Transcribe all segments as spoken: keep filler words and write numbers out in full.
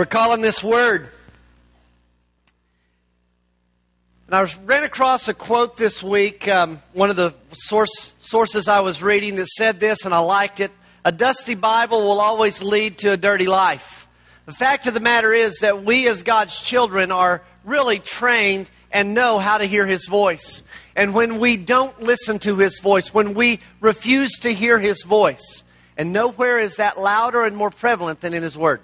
We're calling this Word. And I ran across a quote this week, um, one of the source, sources I was reading that said this, and I liked it. A dusty Bible will always lead to a dirty life. The fact of the matter is that we as God's children are really trained and know how to hear His voice. And when we don't listen to His voice, when we refuse to hear His voice, and nowhere is that louder and more prevalent than in His Word,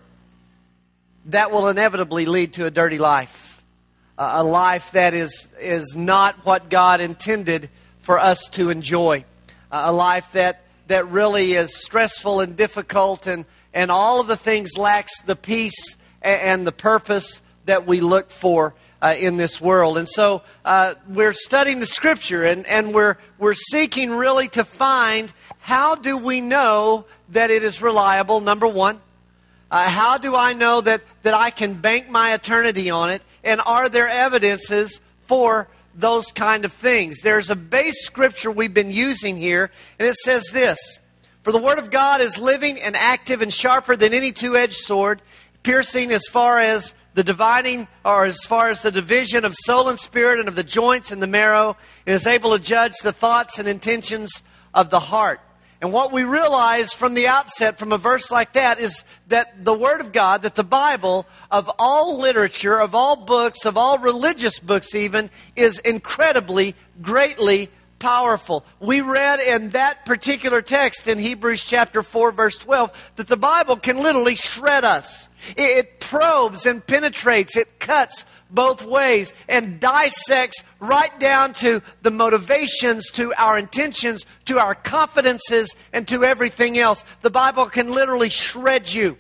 that will inevitably lead to a dirty life. A life that is, is not what God intended for us to enjoy. A life that, that really is stressful and difficult, and, and all of the things lacks the peace and, and the purpose that we look for uh, in this world. And so uh, we're studying the Scripture, and, and we're, we're seeking really to find, how do we know that it is reliable, number one? Uh, how do I know that, that I can bank my eternity on it? And are there evidences for those kind of things? There's a base scripture we've been using here, and it says this: "For the Word of God is living and active and sharper than any two-edged sword, piercing as far as the dividing, or as far as the division of soul and spirit and of the joints and the marrow, and is able to judge the thoughts and intentions of the heart." And what we realize from the outset from a verse like that is that the Word of God, that the Bible, of all literature, of all books, of all religious books even, is incredibly, greatly powerful. We read in that particular text in Hebrews chapter four, verse twelve, that the Bible can literally shred us. It probes and penetrates, it cuts both ways and dissects right down to the motivations, to our intentions, to our confidences, and to everything else. The Bible can literally shred you.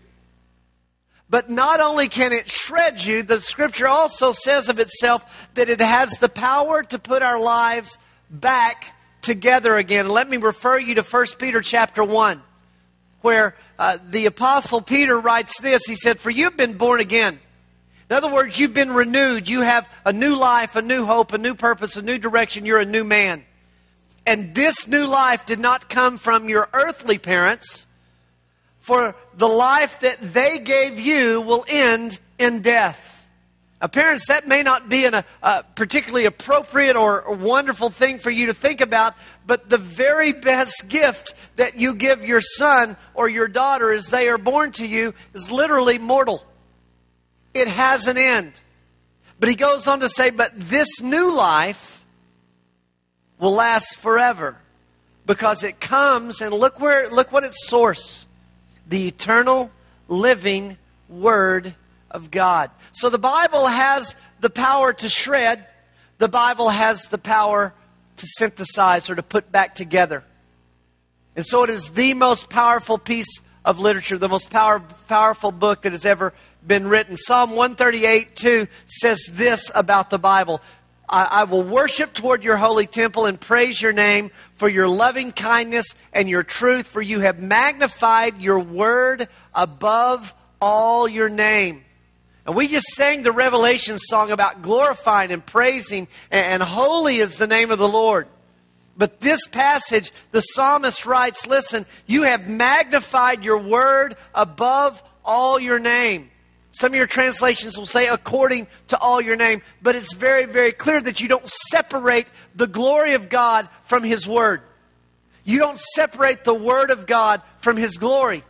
But not only can it shred you, the Scripture also says of itself that it has the power to put our lives back together again. Let me refer you to First Peter chapter one, where uh, the Apostle Peter writes this. He said, "For you've been born again." In other words, you've been renewed. You have a new life, a new hope, a new purpose, a new direction. You're a new man. And this new life did not come from your earthly parents, for the life that they gave you will end in death. Now, parents, that may not be an, a particularly appropriate or wonderful thing for you to think about, but the very best gift that you give your son or your daughter as they are born to you is literally mortal. It has an end. But he goes on to say, but this new life will last forever, because it comes, and look where, look what its source, the eternal living Word of God. So the Bible has the power to shred. The Bible has the power to synthesize, or to put back together. And so it is the most powerful piece of literature, the most power, powerful book that has ever been written. Psalm one thirty-eight two says this about the Bible: I, I will worship toward your holy temple and praise your name for your loving kindness and your truth, for you have magnified your word above all your name. And we just sang the Revelation song about glorifying and praising, and, and holy is the name of the Lord. But this passage, the psalmist writes, listen, you have magnified your word above all your name. Some of your translations will say according to all your name. But it's very, very clear that you don't separate the glory of God from His Word. You don't separate the Word of God from His glory.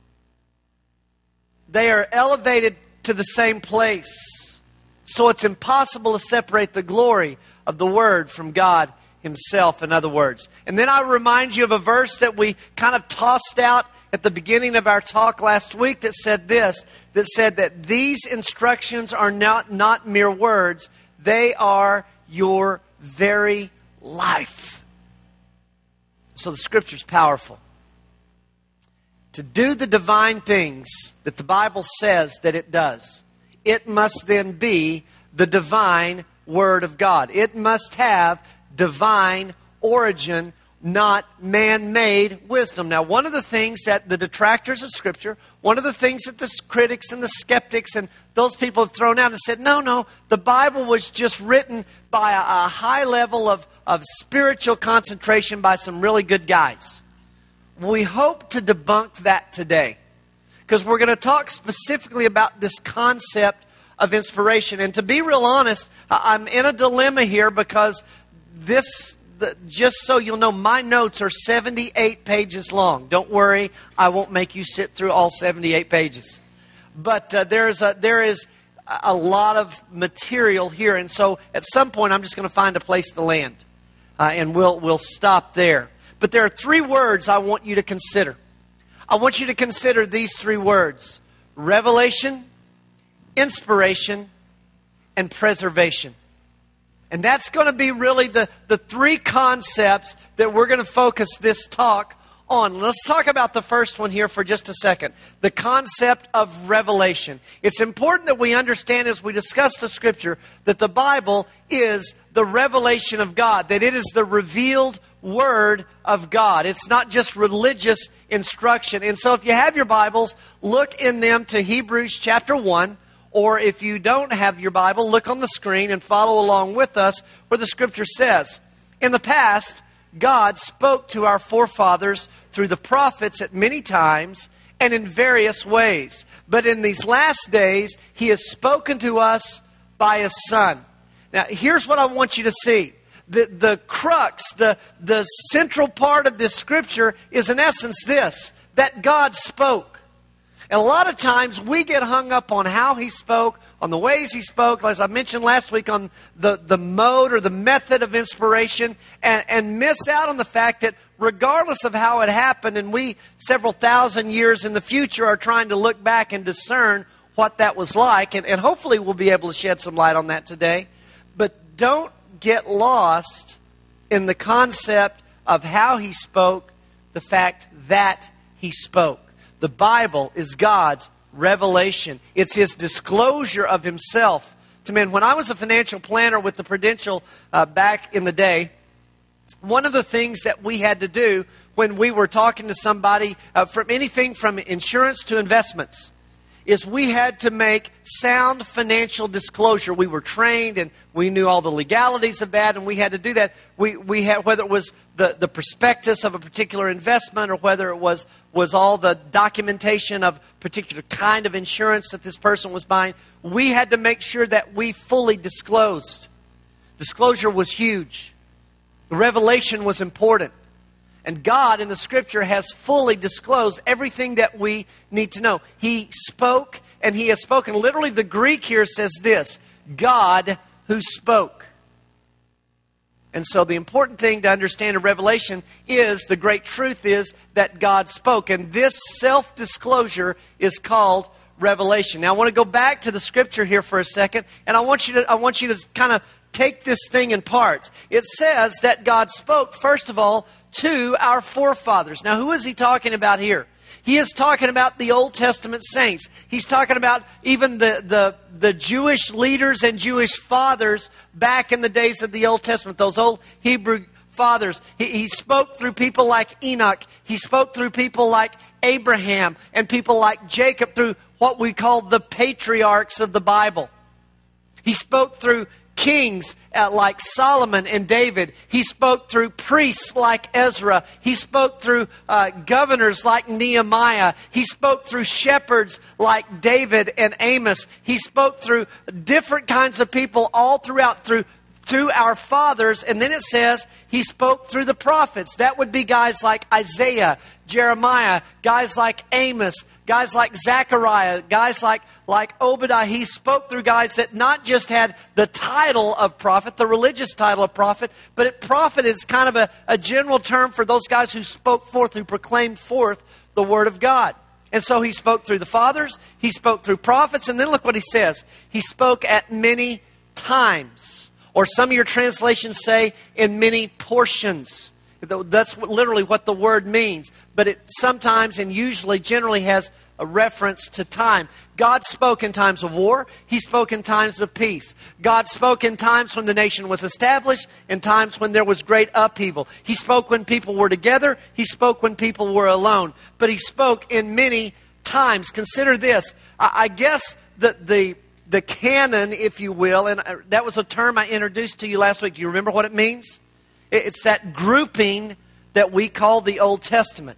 They are elevated to the same place. So it's impossible to separate the glory of the Word from God Himself, in other words. And then I remind you of a verse that we kind of tossed out at the beginning of our talk last week that said this, that said that these instructions are not, not mere words, they are your very life. So the Scripture's powerful. To do the divine things that the Bible says that it does, it must then be the divine Word of God. It must have divine origin, not man-made wisdom. Now, one of the things that the detractors of Scripture, one of the things that the critics and the skeptics and those people have thrown out and said, no, no, the Bible was just written by a, a high level of, of spiritual concentration by some really good guys. We hope to debunk that today. because we're going to talk specifically about this concept of inspiration. And to be real honest, I'm in a dilemma here because this, just so you'll know, my notes are seventy-eight pages long. Don't worry, I won't make you sit through all seventy-eight pages. But uh, there is a, there is a lot of material here, and so at some point I'm just going to find a place to land, uh, and we'll we'll stop there. But there are three words I want you to consider. I want you to consider these three words: revelation, inspiration, and preservation. And that's going to be really the, the three concepts that we're going to focus this talk on. Let's talk about the first one here for just a second. The concept of revelation. It's important that we understand as we discuss the Scripture that the Bible is the revelation of God, that it is the revealed Word of God. It's not just religious instruction. And so if you have your Bibles, look in them to Hebrews chapter one. Or if you don't have your Bible, look on the screen and follow along with us where the Scripture says, in the past, God spoke to our forefathers through the prophets at many times and in various ways. But in these last days, He has spoken to us by His Son. Now, here's what I want you to see. The, the crux, the, the central part of this Scripture is in essence this, that God spoke. And a lot of times we get hung up on how He spoke, on the ways He spoke, as I mentioned last week, on the, the mode or the method of inspiration, and, and miss out on the fact that regardless of how it happened, and we several thousand years in the future are trying to look back and discern what that was like, and, and hopefully we'll be able to shed some light on that today. But don't get lost in the concept of how He spoke, the fact that He spoke. The Bible is God's revelation. It's His disclosure of Himself to men. When I was a financial planner with the Prudential uh, back in the day, one of the things that we had to do when we were talking to somebody uh, from anything from insurance to investments is we had to make sound financial disclosure. We were trained and we knew all the legalities of that, and we had to do that. We we had, whether it was the, the prospectus of a particular investment or whether it was, was all the documentation of a particular kind of insurance that this person was buying, we had to make sure that we fully disclosed. Disclosure was huge. The revelation was important. And God in the Scripture has fully disclosed everything that we need to know. He spoke, and He has spoken. Literally, the Greek here says this, God who spoke. And so the important thing to understand in Revelation is, the great truth is that God spoke. And this self-disclosure is called revelation. Now I want to go back to the Scripture here for a second, and I want you to, I want you to kind of take this thing in parts. It says that God spoke, first of all, to our forefathers. Now, who is He talking about here? He is talking about the Old Testament saints. He's talking about even the, the, the Jewish leaders and Jewish fathers back in the days of the Old Testament, those old Hebrew fathers. He, he spoke through people like Enoch. He spoke through people like Abraham and people like Jacob, through what we call the patriarchs of the Bible. He spoke through kings uh, like Solomon and David. He spoke through priests like Ezra. He spoke through uh, governors like Nehemiah. He spoke through shepherds like David and Amos. He spoke through different kinds of people all throughout, through to our fathers. And then it says He spoke through the prophets. That would be guys like Isaiah, Jeremiah, guys like Amos, guys like Zechariah, guys like, like Obadiah. He spoke through guys that not just had the title of prophet, the religious title of prophet, but it, prophet is kind of a, a general term for those guys who spoke forth, who proclaimed forth the Word of God. And so He spoke through the fathers, He spoke through prophets, and then look what He says. He spoke at many times. Or some of your translations say in many portions. That's literally what the word means. But it sometimes and usually generally has a reference to time. God spoke in times of war. He spoke in times of peace. God spoke in times when the nation was established, in times when there was great upheaval. He spoke when people were together. He spoke when people were alone. But He spoke in many times. Consider this. I guess that the... The canon, if you will, and that was a term I introduced to you last week. Do you remember what it means? It's that grouping that we call the Old Testament.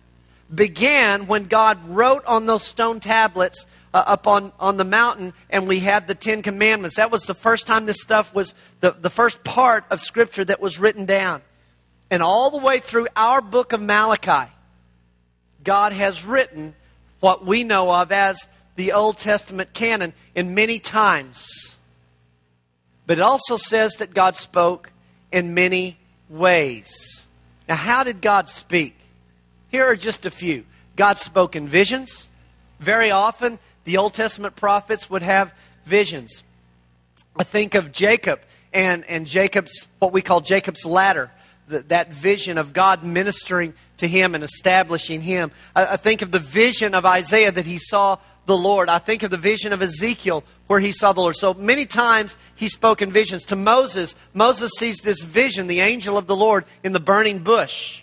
began when God wrote on those stone tablets uh, up on, on the mountain, and we had the Ten Commandments. That was the first time this stuff was, the, the first part of Scripture that was written down. And all the way through our book of Malachi, God has written what we know of as the Old Testament canon in many times. But it also says that God spoke in many ways. Now, how did God speak? Here are just a few. God spoke in visions. Very often, the Old Testament prophets would have visions. I think of Jacob and, and Jacob's, what we call Jacob's ladder. The, that vision of God ministering to him and establishing him. I, I think of the vision of Isaiah that he saw the Lord. I think of the vision of Ezekiel where he saw the Lord. So many times he spoke in visions. To Moses, Moses sees this vision, the angel of the Lord in the burning bush.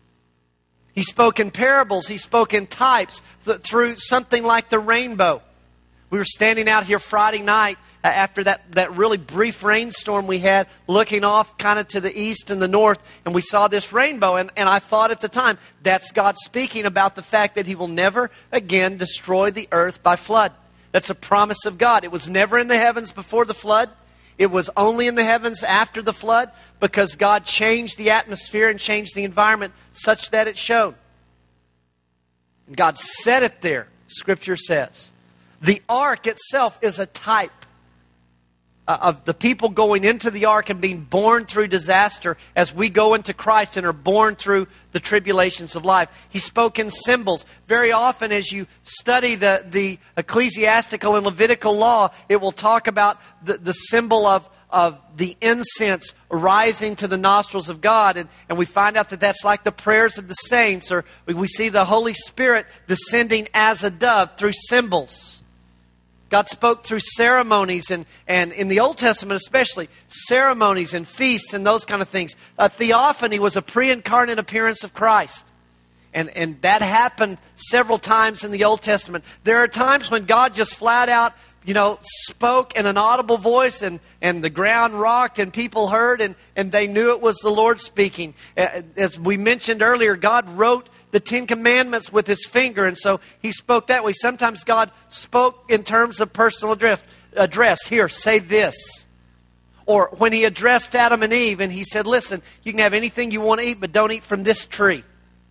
He spoke in parables. He spoke in types th- through something like the rainbow. We were standing out here Friday night uh, after that, that really brief rainstorm we had, looking off kind of to the east and the north, and we saw this rainbow. And, and I thought at the time, that's God speaking about the fact that He will never again destroy the earth by flood. That's a promise of God. It was never in the heavens before the flood. It was only in the heavens after the flood, because God changed the atmosphere and changed the environment such that it showed. And God set it there, Scripture says. The ark itself is a type uh, of the people going into the ark and being born through disaster as we go into Christ and are born through the tribulations of life. He spoke in symbols. Very often as you study the, the ecclesiastical and Levitical law, it will talk about the, the symbol of, of the incense rising to the nostrils of God. And, and we find out that that's like the prayers of the saints, or we see the Holy Spirit descending as a dove through symbols. God spoke through ceremonies, and, and in the Old Testament especially, ceremonies and feasts and those kind of things. A theophany was a pre-incarnate appearance of Christ. And, and that happened several times in the Old Testament. There are times when God just flat out, you know, spoke in an audible voice, and, and the ground rocked and people heard, and, and they knew it was the Lord speaking. As we mentioned earlier, God wrote the Ten Commandments with His finger, and so He spoke that way. Sometimes God spoke in terms of personal address. address. Here, say this. Or when He addressed Adam and Eve, and He said, listen, you can have anything you want to eat, but don't eat from this tree.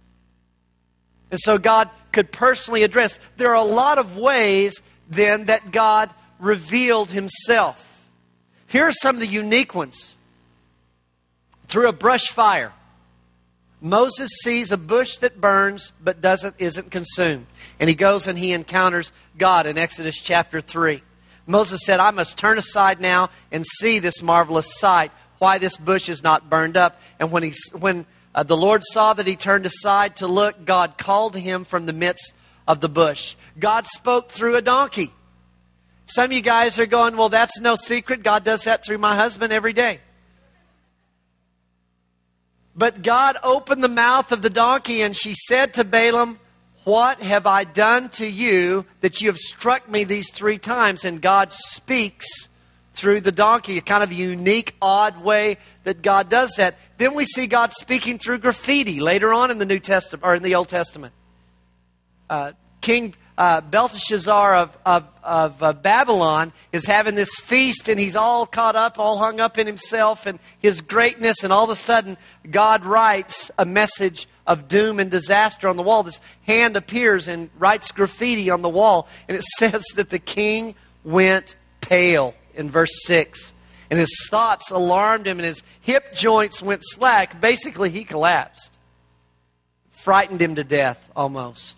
And so God could personally address. There are a lot of ways then that God revealed Himself. Here are some of the unique ones. Through a brush fire. Moses sees a bush that burns but doesn't isn't consumed. And he goes and he encounters God in Exodus chapter three. Moses said, I must turn aside now and see this marvelous sight, why this bush is not burned up. And when he when uh, the Lord saw that he turned aside to look, God called to him from the midst of the bush. God spoke through a donkey. Some of you guys are going, well, that's no secret. God does that through my husband every day. But God opened the mouth of the donkey, and she said to Balaam, what have I done to you that you have struck me these three times? And God speaks through the donkey, a kind of unique, odd way that God does that. Then we see God speaking through graffiti later on in the New Testament, or in the Old Testament. Uh, King uh, Belteshazzar of, of, of uh, Babylon is having this feast, and he's all caught up, all hung up in himself and his greatness, and all of a sudden God writes a message of doom and disaster on the wall. This hand appears and writes graffiti on the wall, and it says that the king went pale in verse six. And his thoughts alarmed him, and his hip joints went slack. Basically, he collapsed. Frightened him to death, almost.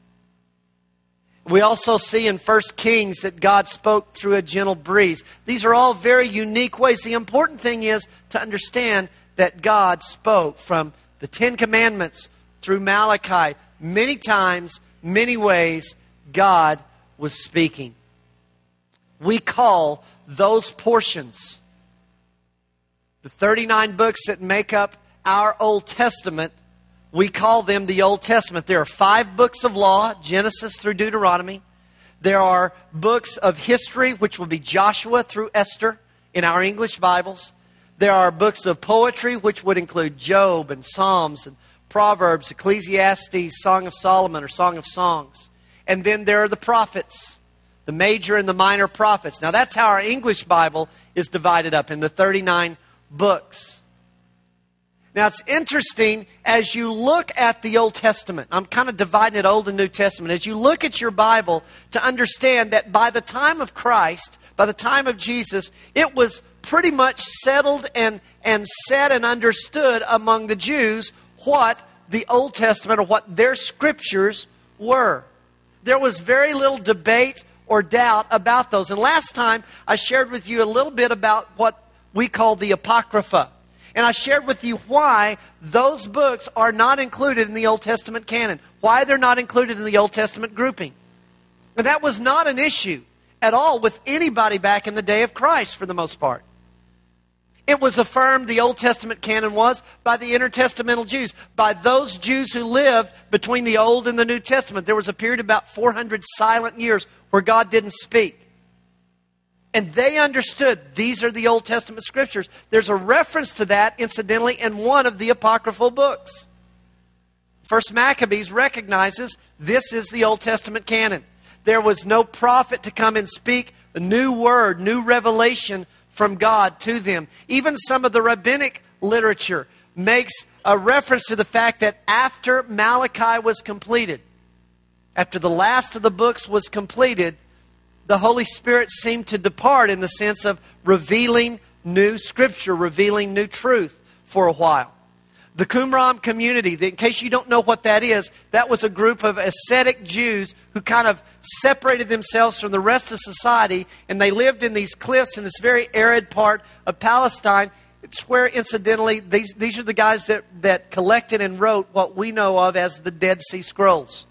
We also see in First Kings that God spoke through a gentle breeze. These are all very unique ways. The important thing is to understand that God spoke from the Ten Commandments through Malachi. Many times, many ways, God was speaking. We call those portions, the thirty-nine books that make up our Old Testament, we call them the Old Testament. There are five books of law, Genesis through Deuteronomy. There are books of history, which will be Joshua through Esther in our English Bibles. There are books of poetry, which would include Job and Psalms and Proverbs, Ecclesiastes, Song of Solomon, or Song of Songs. And then there are the prophets, the major and the minor prophets. Now that's how our English Bible is divided up into thirty-nine books. Now it's interesting as you look at the Old Testament. I'm kind of dividing it Old and New Testament. As you look at your Bible to understand that by the time of Christ, by the time of Jesus, it was pretty much settled and, and said and understood among the Jews what the Old Testament or what their scriptures were. There was very little debate or doubt about those. And last time I shared with you a little bit about what we call the Apocrypha. And I shared with you why those books are not included in the Old Testament canon. Why they're not included in the Old Testament grouping. And that was not an issue at all with anybody back in the day of Christ for the most part. It was affirmed, the Old Testament canon was, by the intertestamental Jews, by those Jews who lived between the Old and the New Testament. There was a period of about four hundred silent years where God didn't speak. And they understood these are the Old Testament scriptures. There's a reference to that, incidentally, in one of the apocryphal books. First Maccabees recognizes this is the Old Testament canon. There was no prophet to come and speak a new word, new revelation from God to them. Even some of the rabbinic literature makes a reference to the fact that after Malachi was completed, after the last of the books was completed, the Holy Spirit seemed to depart in the sense of revealing new scripture, revealing new truth for a while. The Qumran community, in case you don't know what that is, that was a group of ascetic Jews who kind of separated themselves from the rest of society, and they lived in these cliffs in this very arid part of Palestine. It's where, incidentally, these, these are the guys that, that collected and wrote what we know of as the Dead Sea Scrolls.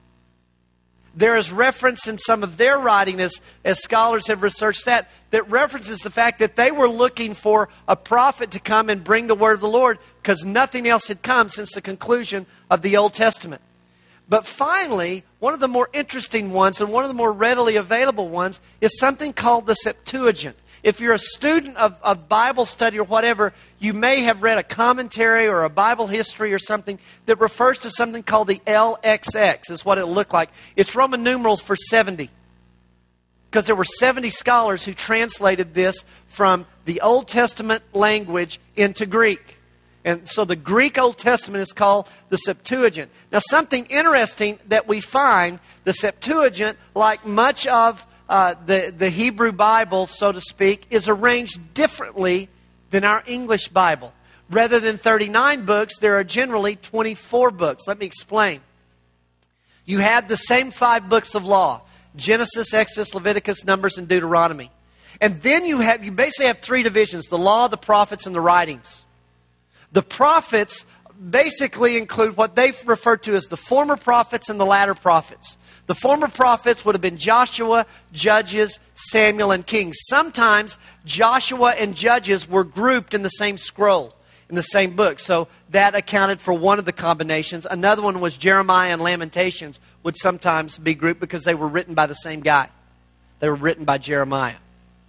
There is reference in some of their writing, as, as scholars have researched that, that references the fact that they were looking for a prophet to come and bring the word of the Lord because nothing else had come since the conclusion of the Old Testament. But finally, one of the more interesting ones and one of the more readily available ones is something called the Septuagint. If you're a student of, of Bible study or whatever, you may have read a commentary or a Bible history or something that refers to something called the L X X, is what it looked like. It's Roman numerals for seventy. Because there were seventy scholars who translated this from the Old Testament language into Greek. And so the Greek Old Testament is called the Septuagint. Now something interesting that we find, the Septuagint, like much of Uh, the, the Hebrew Bible, so to speak, is arranged differently than our English Bible. Rather than thirty-nine books, there are generally twenty-four books. Let me explain. You have the same five books of law: Genesis, Exodus, Leviticus, Numbers, and Deuteronomy. And then you have you basically have three divisions: the law, the prophets, and the writings. The prophets basically include what they refer to as the former prophets and the latter prophets. The former prophets would have been Joshua, Judges, Samuel, and Kings. Sometimes Joshua and Judges were grouped in the same scroll, in the same book. So that accounted for one of the combinations. Another one was Jeremiah and Lamentations would sometimes be grouped because they were written by the same guy. They were written by Jeremiah.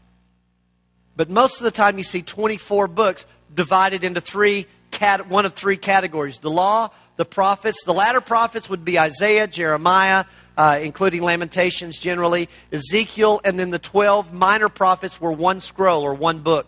But most of the time you see twenty-four books divided into three, cat, one of three categories. The law, the prophets. The latter prophets would be Isaiah, Jeremiah, uh, including Lamentations generally, Ezekiel, and then the twelve minor prophets were one scroll or one book.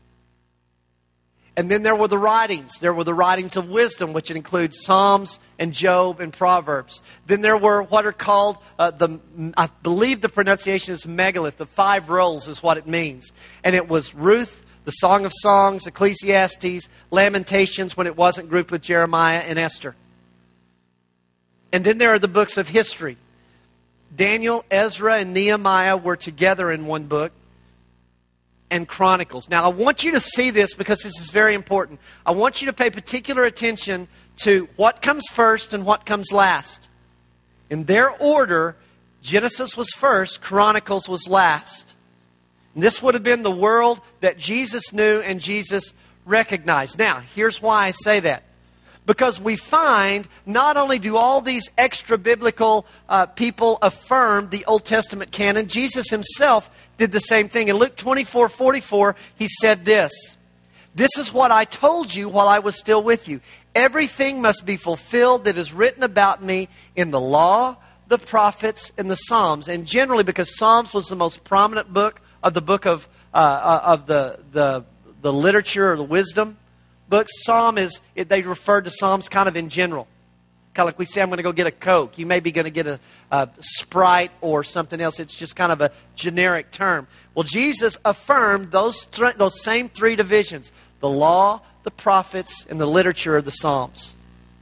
And then there were the writings. There were the writings of wisdom, which include Psalms and Job and Proverbs. Then there were what are called, uh, the I believe the pronunciation is megalith. The five rolls is what it means. And it was Ruth, the Song of Songs, Ecclesiastes, Lamentations when it wasn't grouped with Jeremiah and Esther. And then there are the books of history. Daniel, Ezra, and Nehemiah were together in one book. And Chronicles. Now, I want you to see this because this is very important. I want you to pay particular attention to what comes first and what comes last. In their order, Genesis was first, Chronicles was last. And this would have been the world that Jesus knew and Jesus recognized. Now, here's why I say that. Because we find not only do all these extra-biblical uh, people affirm the Old Testament canon, Jesus himself did the same thing. In Luke twenty-four forty-four, he said this: This is what I told you while I was still with you. Everything must be fulfilled that is written about me in the law, the prophets, and the Psalms. And generally, because Psalms was the most prominent book of the book of uh, of the, the the literature or the wisdom books, Psalm is, they refer to Psalms kind of in general. Kind of like we say, I'm going to go get a Coke. You may be going to get a, a Sprite or something else. It's just kind of a generic term. Well, Jesus affirmed those th- those same three divisions: the law, the prophets, and the literature of the Psalms.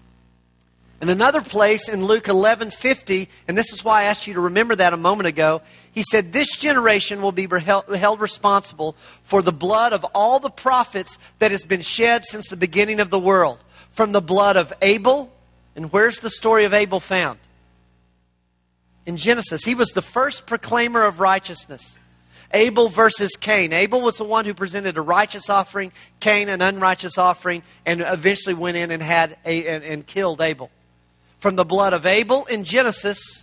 In another place in Luke eleven fifty, and this is why I asked you to remember that a moment ago, he said, this generation will be held responsible for the blood of all the prophets that has been shed since the beginning of the world. From the blood of Abel. And where's the story of Abel found? In Genesis. He was the first proclaimer of righteousness. Abel versus Cain. Abel was the one who presented a righteous offering, Cain an unrighteous offering, and eventually went in and had a, and, and killed Abel. From the blood of Abel in Genesis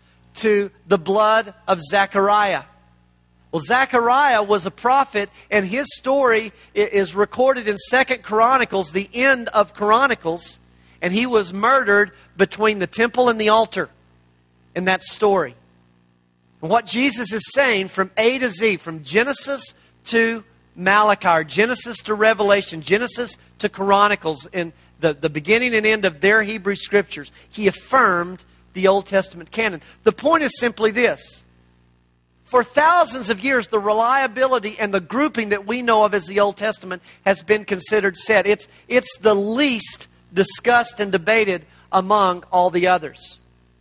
to the blood of Zechariah. Well, Zechariah was a prophet, and his story is recorded in Second Chronicles, the end of Chronicles. And he was murdered between the temple and the altar in that story. And what Jesus is saying from A to Z, from Genesis to Malachi, or Genesis to Revelation, Genesis to Chronicles, in the, the beginning and end of their Hebrew Scriptures, he affirmed the Old Testament canon. The point is simply this. For thousands of years, the reliability and the grouping that we know of as the Old Testament has been considered set. It's, it's the least discussed and debated among all the others.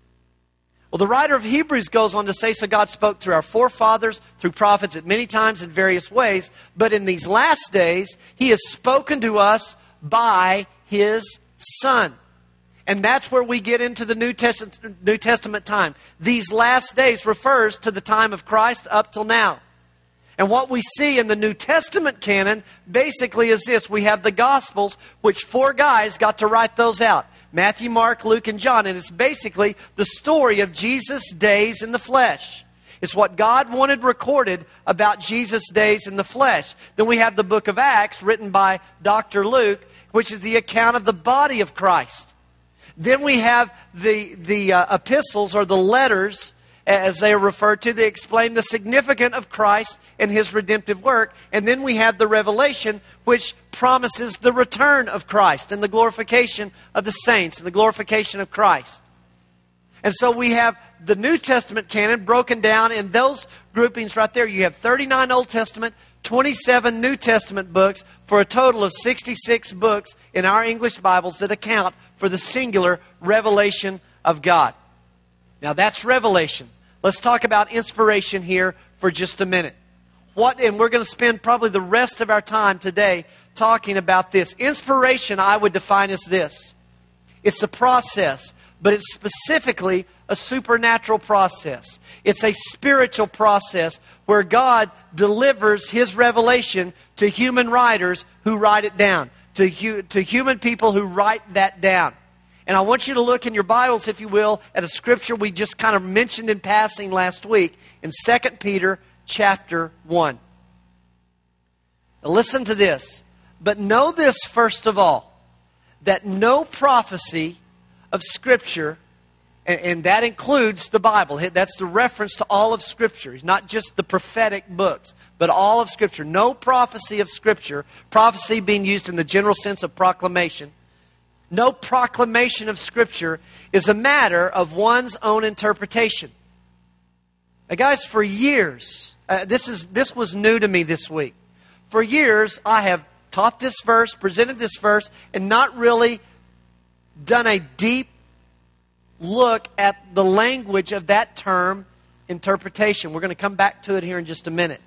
Well, the writer of Hebrews goes on to say, so God spoke through our forefathers, through prophets at many times in various ways, but in these last days, He has spoken to us by His Son. And that's where we get into the New Testament, New Testament time. These last days refers to the time of Christ up till now. And what we see in the New Testament canon basically is this. We have the Gospels, which four guys got to write those out. Matthew, Mark, Luke, and John. And it's basically the story of Jesus' days in the flesh. It's what God wanted recorded about Jesus' days in the flesh. Then we have the book of Acts, written by Doctor Luke, which is the account of the body of Christ. Then we have the, the uh, epistles, or the letters, as they are referred to. They explain the significance of Christ and His redemptive work. And then we have the Revelation, which promises the return of Christ and the glorification of the saints and the glorification of Christ. And so we have the New Testament canon broken down in those groupings right there. You have thirty-nine Old Testament, twenty-seven New Testament books, for a total of sixty-six books in our English Bibles that account for the singular revelation of God. Now that's revelation. Let's talk about inspiration here for just a minute. What, and we're going to spend probably the rest of our time today talking about this. Inspiration, I would define as this. It's a process, but it's specifically a supernatural process. It's a spiritual process where God delivers His revelation to human writers who write it down, to, hu- to human people who write that down. And I want you to look in your Bibles, if you will, at a scripture we just kind of mentioned in passing last week in Second Peter chapter one. Now listen to this. But know this first of all, that no prophecy of Scripture, and, and that includes the Bible. That's the reference to all of Scripture. It's not just the prophetic books, but all of Scripture. No prophecy of Scripture, prophecy being used in the general sense of proclamation, no proclamation of Scripture is a matter of one's own interpretation. Now, guys, for years, uh, this is this was new to me this week. For years, I have taught this verse, presented this verse, and not really done a deep look at the language of that term, interpretation. We're going to come back to it here in just a minute.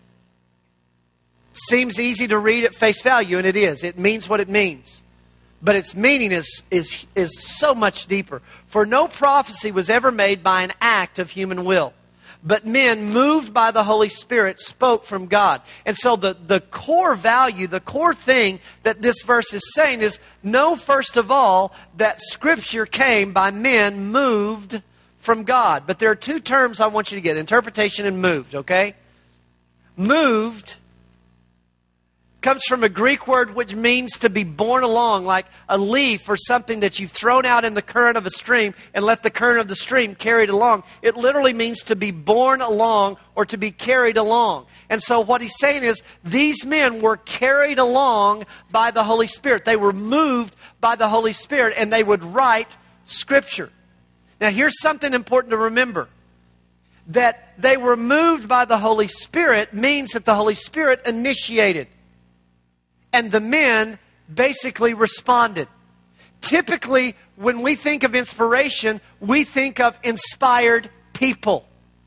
Seems easy to read at face value, and it is. It means what it means. But its meaning is, is, is so much deeper. For no prophecy was ever made by an act of human will, but men moved by the Holy Spirit spoke from God. And so the, the core value, the core thing that this verse is saying is, know first of all that Scripture came by men moved from God. But there are two terms I want you to get, interpretation and moved, okay? Moved comes from a Greek word which means to be borne along, like a leaf or something that you've thrown out in the current of a stream and let the current of the stream carry it along. It literally means to be borne along or to be carried along. And so what he's saying is these men were carried along by the Holy Spirit. They were moved by the Holy Spirit, and they would write Scripture. Now here's something important to remember. That they were moved by the Holy Spirit means that the Holy Spirit initiated. And the men basically responded. Typically, when we think of inspiration, we think of inspired people.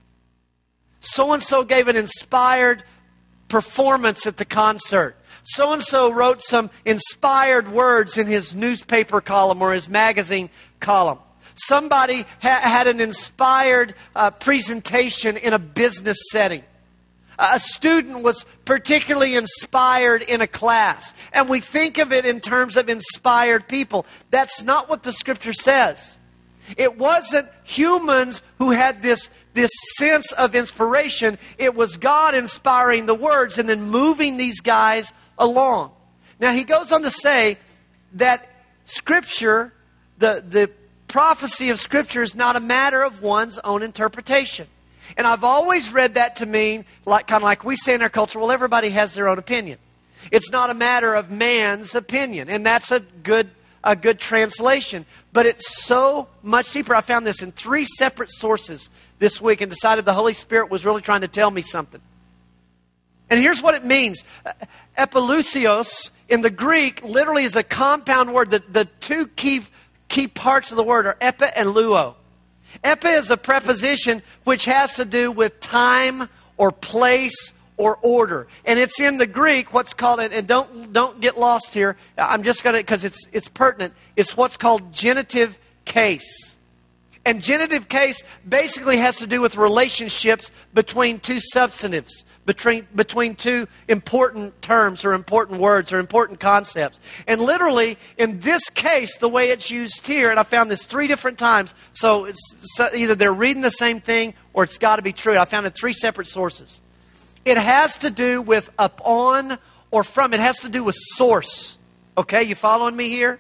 So-and-so gave an inspired performance at the concert. So-and-so wrote some inspired words in his newspaper column or his magazine column. Somebody ha- had an inspired uh, presentation in a business setting. A student was particularly inspired in a class. And we think of it in terms of inspired people. That's not what the Scripture says. It wasn't humans who had this, this sense of inspiration. It was God inspiring the words and then moving these guys along. Now he goes on to say that Scripture, the, the prophecy of Scripture is not a matter of one's own interpretation. And I've always read that to mean, like kind of like we say in our culture, well, everybody has their own opinion. It's not a matter of man's opinion. And that's a good, a good translation. But it's so much deeper. I found this in three separate sources this week and decided the Holy Spirit was really trying to tell me something. And here's what it means. Epilusios in the Greek literally is a compound word. The, the two key, key parts of the word are epi and luo. Epi is a preposition which has to do with time or place or order. And it's in the Greek what's called, and don't don't get lost here, I'm just going to, because it's, it's pertinent, it's what's called genitive case. And genitive case basically has to do with relationships between two substantives, between, between two important terms or important words or important concepts. And literally, in this case, the way it's used here, and I found this three different times, so it's so either they're reading the same thing or it's got to be true. I found it three separate sources. It has to do with upon or from. It has to do with source. Okay, you following me here?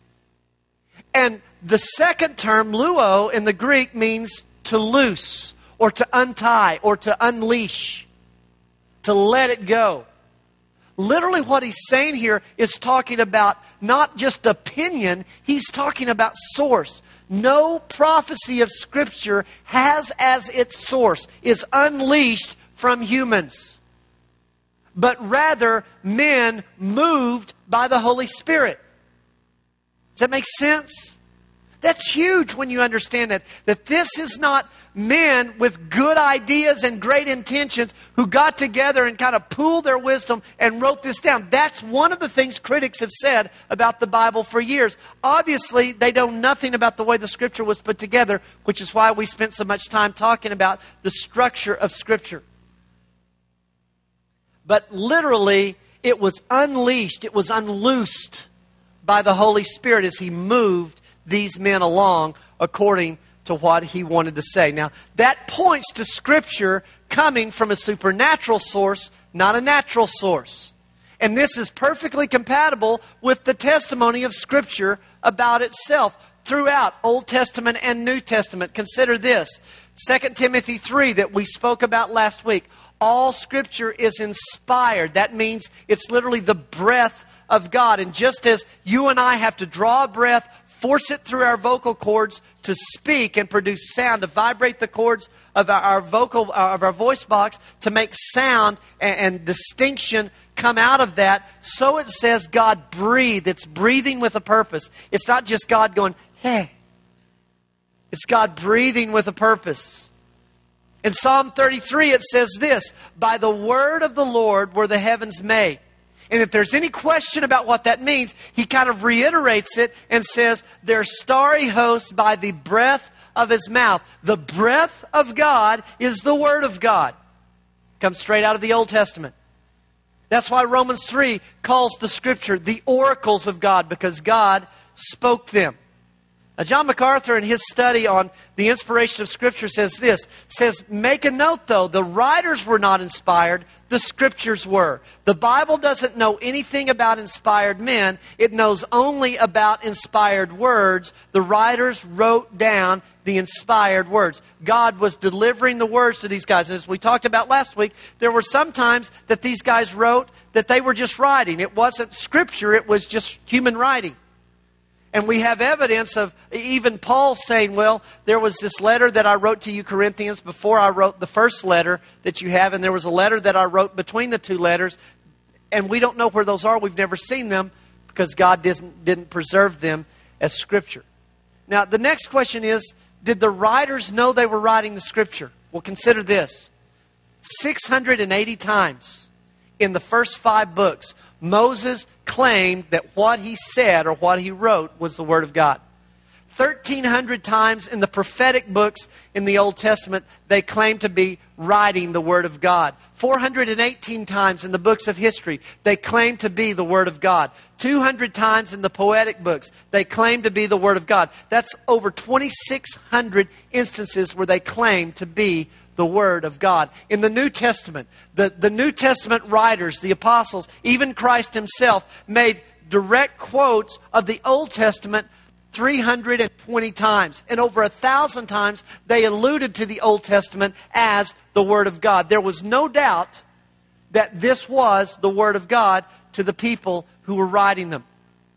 And the second term, luo, in the Greek means to loose or to untie or to unleash, to let it go. Literally what he's saying here is talking about not just opinion, he's talking about source. No prophecy of Scripture has as its source, is unleashed from humans, but rather men moved by the Holy Spirit. Does that make sense? That's huge when you understand that. That this is not men with good ideas and great intentions who got together and kind of pooled their wisdom and wrote this down. That's one of the things critics have said about the Bible for years. Obviously, they know nothing about the way the Scripture was put together, which is why we spent so much time talking about the structure of Scripture. But literally, it was unleashed, it was unloosed by the Holy Spirit as He moved these men along according to what He wanted to say. Now, that points to Scripture coming from a supernatural source, not a natural source. And this is perfectly compatible with the testimony of Scripture about itself throughout Old Testament and New Testament. Consider this, Second Timothy three that we spoke about last week. All Scripture is inspired. That means it's literally the breath of God. And just as you and I have to draw a breath, force it through our vocal cords to speak and produce sound, to vibrate the cords of our, our vocal of our voice box to make sound and, and distinction come out of that, so it says God breathed. It's breathing with a purpose. It's not just God going, hey. It's God breathing with a purpose. In Psalm thirty-three, it says this, by the word of the Lord were the heavens made. And if there's any question about what that means, he kind of reiterates it and says, their starry hosts by the breath of His mouth. The breath of God is the Word of God. Comes straight out of the Old Testament. That's why Romans three calls the Scripture the oracles of God, because God spoke them. Now, John MacArthur, in his study on the inspiration of Scripture, says this, says, make a note, though, the writers were not inspired, the Scriptures were. The Bible doesn't know anything about inspired men. It knows only about inspired words. The writers wrote down the inspired words. God was delivering the words to these guys. And as we talked about last week, there were some times that these guys wrote that they were just writing. It wasn't Scripture, it was just human writing. And we have evidence of even Paul saying, well, there was this letter that I wrote to you, Corinthians, before I wrote the first letter that you have. And there was a letter that I wrote between the two letters. And we don't know where those are. We've never seen them because God didn't, didn't preserve them as Scripture. Now, the next question is, did the writers know they were writing the Scripture? Well, consider this. six hundred eighty times in the first five books, Moses claimed that what he said or what he wrote was the Word of God. thirteen hundred times in the prophetic books in the Old Testament, they claimed to be writing the Word of God. four hundred eighteen times in the books of history, they claimed to be the Word of God. two hundred times in the poetic books, they claimed to be the Word of God. That's over twenty-six hundred instances where they claimed to be the Word of God. In the New Testament, the, the New Testament writers, the apostles, even Christ himself, made direct quotes of the Old Testament three hundred twenty times. And over a thousand times, they alluded to the Old Testament as the Word of God. There was no doubt that this was the Word of God to the people who were writing them.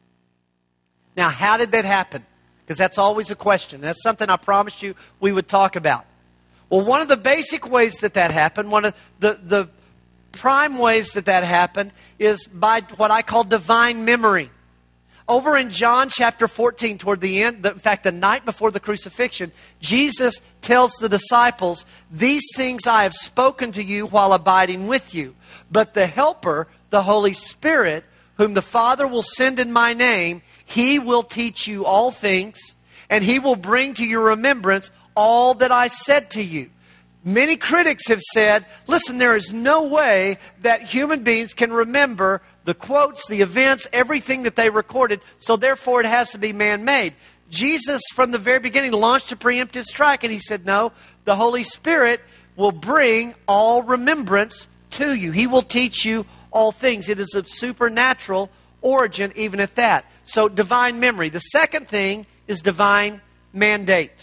Now, how did that happen? Because that's always a question. That's something I promised you we would talk about. Well, one of the basic ways that that happened, one of the, the prime ways that that happened is by what I call divine memory. Over in John chapter fourteen, toward the end, in fact, the night before the crucifixion, Jesus tells the disciples, "These things I have spoken to you while abiding with you. But the Helper, the Holy Spirit, whom the Father will send in my name, He will teach you all things, and He will bring to your remembrance all that I said to you." Many critics have said, listen, there is no way that human beings can remember the quotes, the events, everything that they recorded, so therefore it has to be man-made. Jesus, from the very beginning, launched a preemptive strike, and he said, no, the Holy Spirit will bring all remembrance to you. He will teach you all things. It is of supernatural origin, even at that. So, divine memory. The second thing is divine mandate.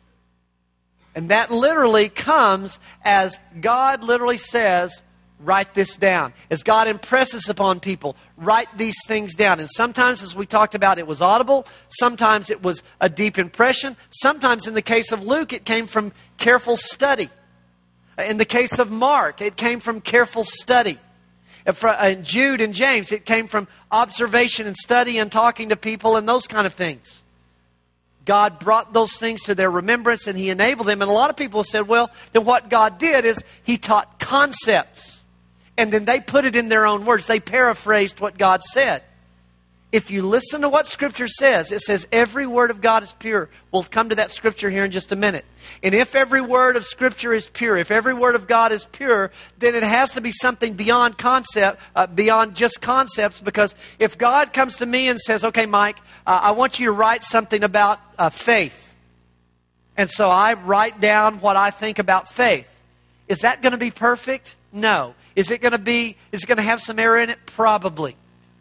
And that literally comes as God literally says, write this down. As God impresses upon people, write these things down. And sometimes, as we talked about, it was audible. Sometimes it was a deep impression. Sometimes, in the case of Luke, it came from careful study. In the case of Mark, it came from careful study. In Jude and James, it came from observation and study and talking to people and those kind of things. God brought those things to their remembrance and He enabled them. And a lot of people have said, well, then what God did is He taught concepts. And then they put it in their own words. They paraphrased what God said. If you listen to what Scripture says, it says every word of God is pure. We'll come to that Scripture here in just a minute. And if every word of Scripture is pure, if every word of God is pure, then it has to be something beyond concept, uh, beyond just concepts. Because if God comes to me and says, okay, Mike, uh, I want you to write something about uh, faith. And so I write down what I think about faith. Is that going to be perfect? No. Is it going to be, is it going to have some error in it? Probably.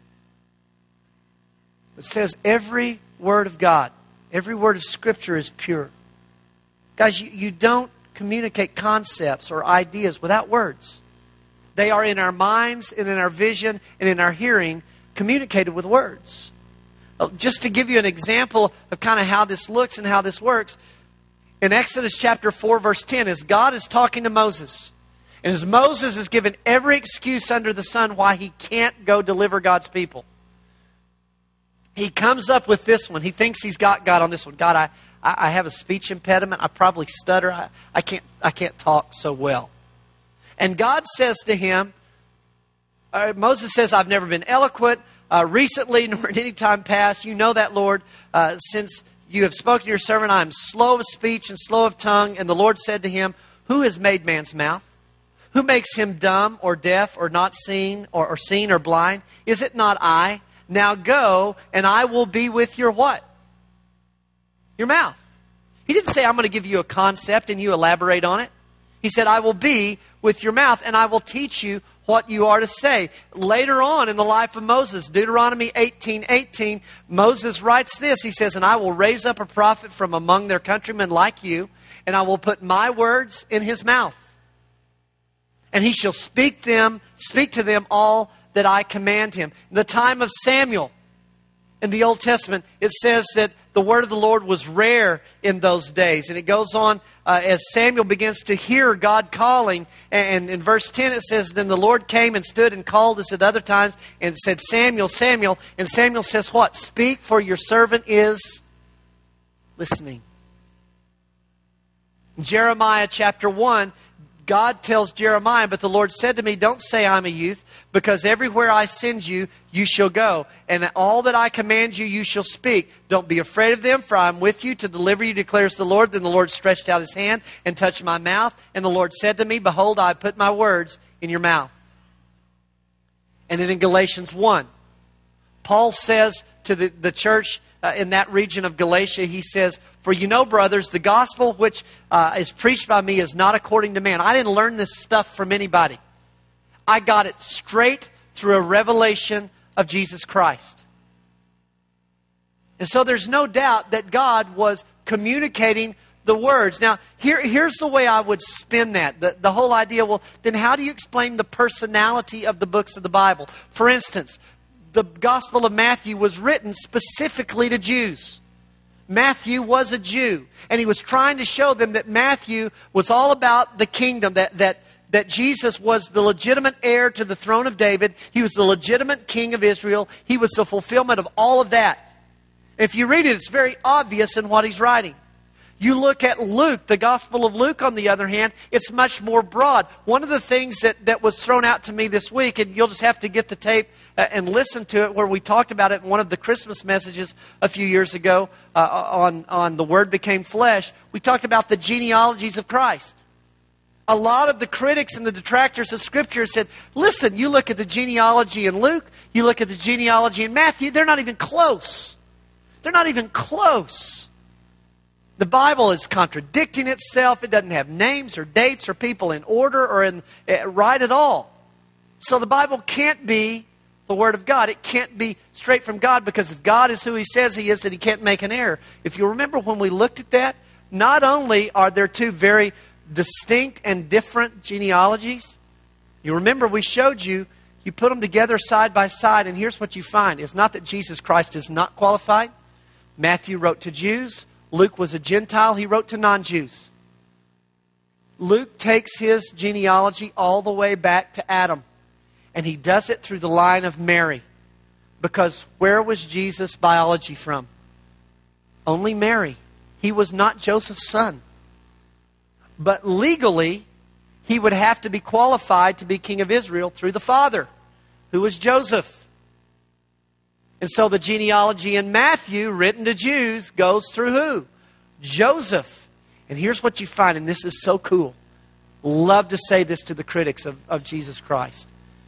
It says every word of God, every word of Scripture is pure. Guys, you, you don't communicate concepts or ideas without words. They are in our minds and in our vision and in our hearing communicated with words. Just to give you an example of kind of how this looks and how this works, in Exodus chapter four, verse ten, as God is talking to Moses, and as Moses is given every excuse under the sun why he can't go deliver God's people, he comes up with this one. He thinks he's got God on this one. God, I, I have a speech impediment. I probably stutter. I, I can't I can't talk so well. And God says to him, uh, Moses says, I've never been eloquent uh, recently nor at any time past. You know that, Lord, uh, since you have spoken to your servant, I am slow of speech and slow of tongue. And the Lord said to him, who has made man's mouth? Who makes him dumb or deaf or not seen or, or seen or blind? Is it not I? Now go, and I will be with your what? your mouth. He didn't say, I'm going to give you a concept and you elaborate on it. He said, I will be with your mouth and I will teach you what you are to say. Later on in the life of Moses, Deuteronomy eighteen eighteen, Moses writes this. He says, and I will raise up a prophet from among their countrymen like you, and I will put my words in his mouth. And he shall speak them, speak to them all that I command him. In the time of Samuel, in the Old Testament, it says that the word of the Lord was rare in those days. And it goes on uh, as Samuel begins to hear God calling. And in verse ten it says, then the Lord came and stood and called us at other times and said, Samuel, Samuel. And Samuel says what? Speak, for your servant is listening. In Jeremiah chapter one, God tells Jeremiah, but the Lord said to me, don't say I'm a youth, because everywhere I send you, you shall go. And all that I command you, you shall speak. Don't be afraid of them, for I am with you to deliver you, declares the Lord. Then the Lord stretched out his hand and touched my mouth. And the Lord said to me, behold, I put my words in your mouth. And then in Galatians one, Paul says to the, the church uh, in that region of Galatia, he says, for you know, brothers, the gospel which uh, is preached by me is not according to man. I didn't learn this stuff from anybody. I got it straight through a revelation of Jesus Christ. And so there's no doubt that God was communicating the words. Now, here, here's the way I would spin that. The, the whole idea, well, then how do you explain the personality of the books of the Bible? For instance, the Gospel of Matthew was written specifically to Jews. Matthew was a Jew, and he was trying to show them that Matthew was all about the kingdom, that, that, that Jesus was the legitimate heir to the throne of David. He was the legitimate king of Israel. He was the fulfillment of all of that. If you read it, it's very obvious in what he's writing. You look at Luke, the Gospel of Luke, on the other hand, it's much more broad. One of the things that, that was thrown out to me this week, and you'll just have to get the tape uh, and listen to it, where we talked about it in one of the Christmas messages a few years ago uh, on, on The Word Became Flesh. We talked about the genealogies of Christ. A lot of the critics and the detractors of Scripture said, listen, you look at the genealogy in Luke, you look at the genealogy in Matthew, they're not even close. They're not even close. The Bible is contradicting itself. It doesn't have names or dates or people in order or in uh, right at all. So the Bible can't be the Word of God. It can't be straight from God, because if God is who He says He is, then He can't make an error. If you remember when we looked at that, not only are there two very distinct and different genealogies, you remember we showed you, you put them together side by side, and here's what you find. It's not that Jesus Christ is not qualified. Matthew wrote to Jews. Luke was a Gentile. He wrote to non-Jews. Luke takes his genealogy all the way back to Adam. And he does it through the line of Mary. Because where was Jesus' biology from? Only Mary. He was not Joseph's son. But legally, he would have to be qualified to be king of Israel through the father, who was Joseph. And so the genealogy in Matthew, written to Jews, goes through who? Joseph. And here's what you find, and this is so cool. Love to say this to the critics of, of Jesus Christ.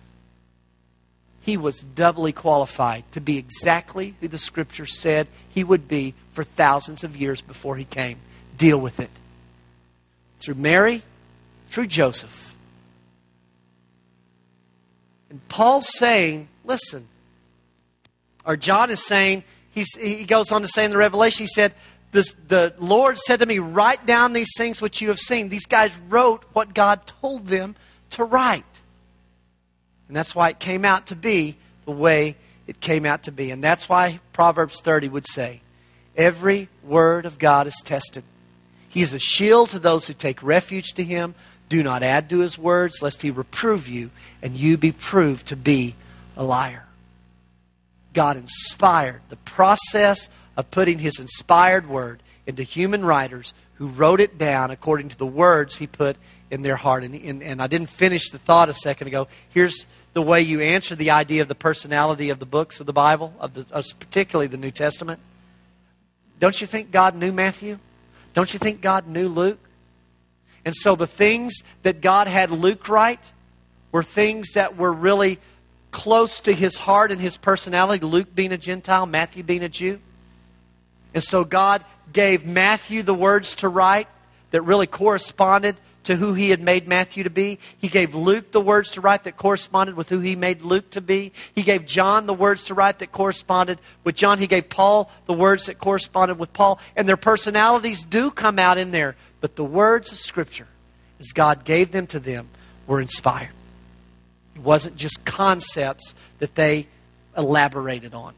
He was doubly qualified to be exactly who the Scripture said He would be for thousands of years before He came. Deal with it. Through Mary, through Joseph. And Paul's saying, listen, or John is saying, he's, he goes on to say in the Revelation, he said, this, the Lord said to me, write down these things which you have seen. These guys wrote what God told them to write. And that's why it came out to be the way it came out to be. And that's why Proverbs thirty would say, every word of God is tested. He is a shield to those who take refuge to Him. Do not add to His words, lest He reprove you, and you be proved to be a liar. God inspired the process of putting His inspired word into human writers who wrote it down according to the words He put in their heart. And, and, and I didn't finish the thought a second ago. Here's the way you answer the idea of the personality of the books of the Bible, of the, of particularly the New Testament. Don't you think God knew Matthew? Don't you think God knew Luke? And so the things that God had Luke write were things that were really close to his heart and his personality. Luke being a Gentile, Matthew being a Jew. And so God gave Matthew the words to write that really corresponded to who He had made Matthew to be. He gave Luke the words to write that corresponded with who He made Luke to be. He gave John the words to write that corresponded with John. He gave Paul the words that corresponded with Paul. And their personalities do come out in there. But the words of Scripture, as God gave them to them, were inspired. It wasn't just concepts that they elaborated on.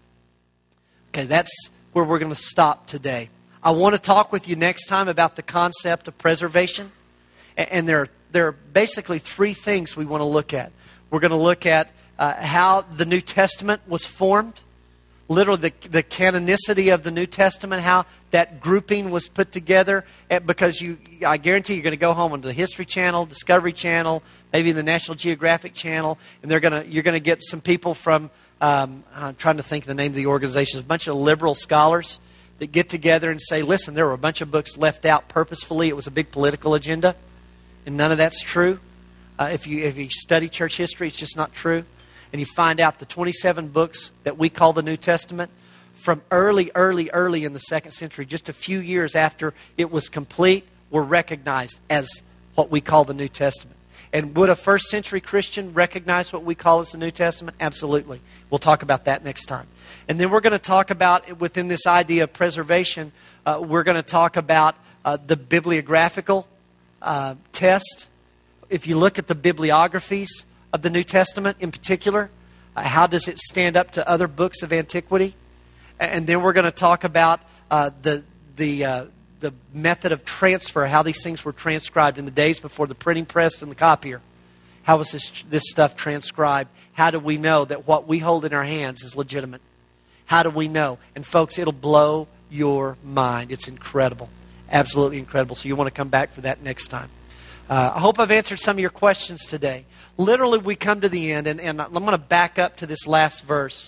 Okay, that's where we're going to stop today. I want to talk with you next time about the concept of preservation. And there are, there are basically three things we want to look at. We're going to look at uh, how the New Testament was formed. Literally the, the canonicity of the New Testament, how that grouping was put together. Because you, I guarantee you're going to go home on the History Channel, Discovery Channel, maybe the National Geographic Channel, and they're going to you're going to get some people from, um, I'm trying to think of the name of the organization, a bunch of liberal scholars that get together and say, listen, there were a bunch of books left out purposefully. It was a big political agenda. And none of that's true. Uh, if you if you study church history, it's just not true. And you find out the twenty-seven books that we call the New Testament, from early, early, early in the second century, just a few years after it was complete, were recognized as what we call the New Testament. And would a first century Christian recognize what we call as the New Testament? Absolutely. We'll talk about that next time. And then we're going to talk about, within this idea of preservation, uh, we're going to talk about uh, the bibliographical Uh, test. If you look at the bibliographies of the New Testament in particular, uh, how does it stand up to other books of antiquity? And then we're going to talk about uh, the the uh, the method of transfer, how these things were transcribed in the days before the printing press and the copier. How was this this stuff transcribed? How do we know that what we hold in our hands is legitimate? How do we know? And folks, it'll blow your mind. It's incredible. Absolutely incredible. So you want to come back for that next time. Uh, I hope I've answered some of your questions today. Literally, we come to the end, and, and I'm going to back up to this last verse.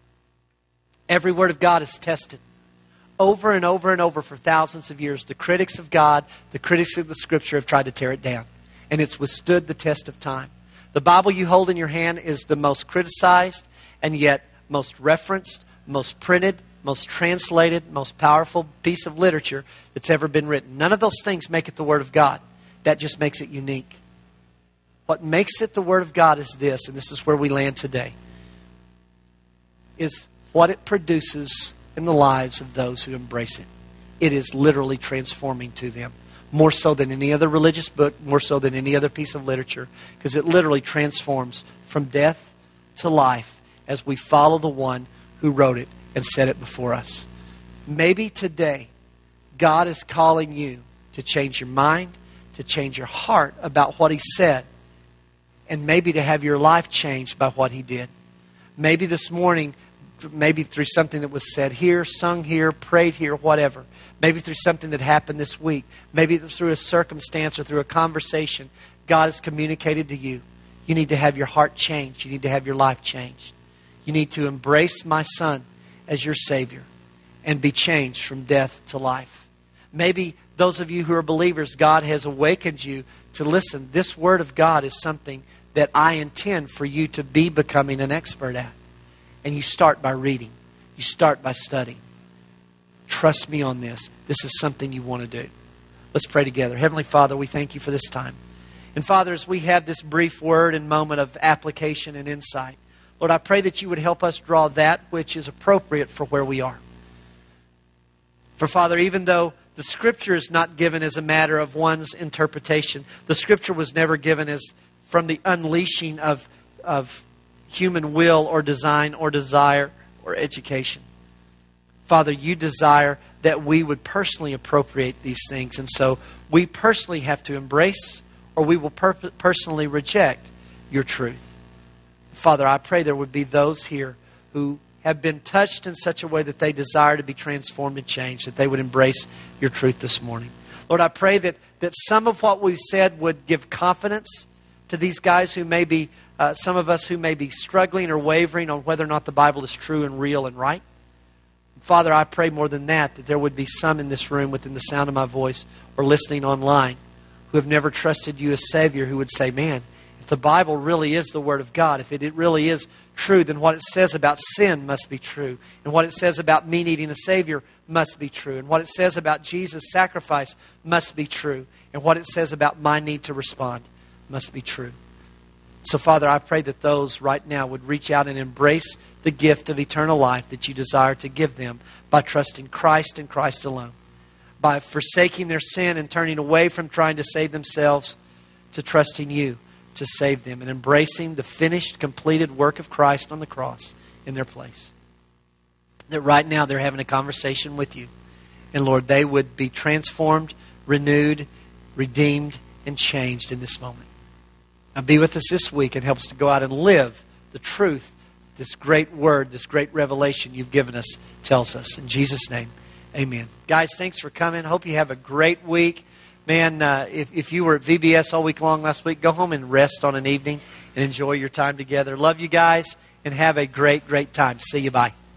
Every word of God is tested over and over and over for thousands of years. The critics of God, the critics of the Scripture have tried to tear it down, and it's withstood the test of time. The Bible you hold in your hand is the most criticized and yet most referenced, most printed, most translated, most powerful piece of literature that's ever been written. None of those things make it the Word of God. That just makes it unique. What makes it the Word of God is this, and this is where we land today, is what it produces in the lives of those who embrace it. It is literally transforming to them. More so than any other religious book, more so than any other piece of literature, because it literally transforms from death to life as we follow the one who wrote it and set it before us. Maybe today, God is calling you to change your mind, to change your heart about what He said, and maybe to have your life changed by what He did. Maybe this morning, maybe through something that was said here, sung here, prayed here, whatever. Maybe through something that happened this week. Maybe through a circumstance or through a conversation, God has communicated to you. You need to have your heart changed. You need to have your life changed. You need to embrace my Son as your Savior and be changed from death to life. Maybe those of you who are believers, God has awakened you to listen. This Word of God is something that I intend for you to be becoming an expert at. And you start by reading. You start by studying. Trust me on this. This is something you want to do. Let's pray together. Heavenly Father, we thank you for this time. And Father, as we have this brief word and moment of application and insight, Lord, I pray that you would help us draw that which is appropriate for where we are. For Father, even though the Scripture is not given as a matter of one's interpretation, the Scripture was never given as from the unleashing of, of human will or design or desire or education. Father, you desire that we would personally appropriate these things. And so we personally have to embrace, or we will per- personally reject your truth. Father, I pray there would be those here who have been touched in such a way that they desire to be transformed and changed, that they would embrace your truth this morning. Lord, I pray that, that some of what we've said would give confidence to these guys who may be, uh, some of us who may be struggling or wavering on whether or not the Bible is true and real and right. Father, I pray more than that, that there would be some in this room within the sound of my voice or listening online who have never trusted you as Savior, who would say, man, if the Bible really is the Word of God, if it, it really is true, then what it says about sin must be true. And what it says about me needing a Savior must be true. And what it says about Jesus' sacrifice must be true. And what it says about my need to respond must be true. So, Father, I pray that those right now would reach out and embrace the gift of eternal life that you desire to give them by trusting Christ and Christ alone. By forsaking their sin and turning away from trying to save themselves to trusting you to save them and embracing the finished, completed work of Christ on the cross in their place. That right now they're having a conversation with you. And Lord, they would be transformed, renewed, redeemed, and changed in this moment. Now be with us this week and help us to go out and live the truth, this great word, this great revelation you've given us tells us. In Jesus' name, amen. Guys, thanks for coming. Hope you have a great week. Man, uh, if, if you were at V B S all week long last week, go home and rest on an evening and enjoy your time together. Love you guys and have a great, great time. See you. Bye.